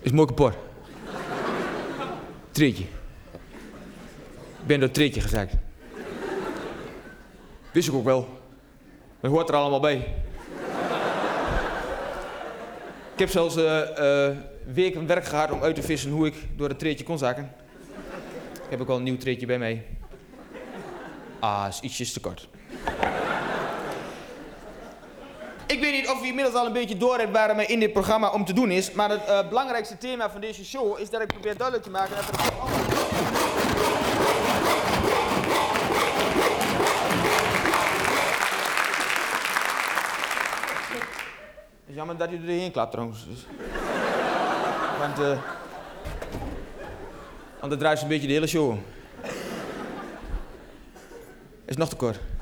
Is mooi kapot. Treetje. Ik ben door het treetje gezakt. Wist ik ook wel. Dat hoort er allemaal bij. Ik heb zelfs weken werk gehad om uit te vissen hoe ik door het treetje kon zakken. Ik heb ook al een nieuw treetje bij mij. Is ietsjes te kort. Ik weet niet of u inmiddels al een beetje door hebt waar er in dit programma om te doen is, maar het belangrijkste thema van deze show is dat ik probeer duidelijk te maken dat er... Het is jammer dat u er heen klapt trouwens. Dus. Want dat draait een beetje de hele show om. Is nog te kort.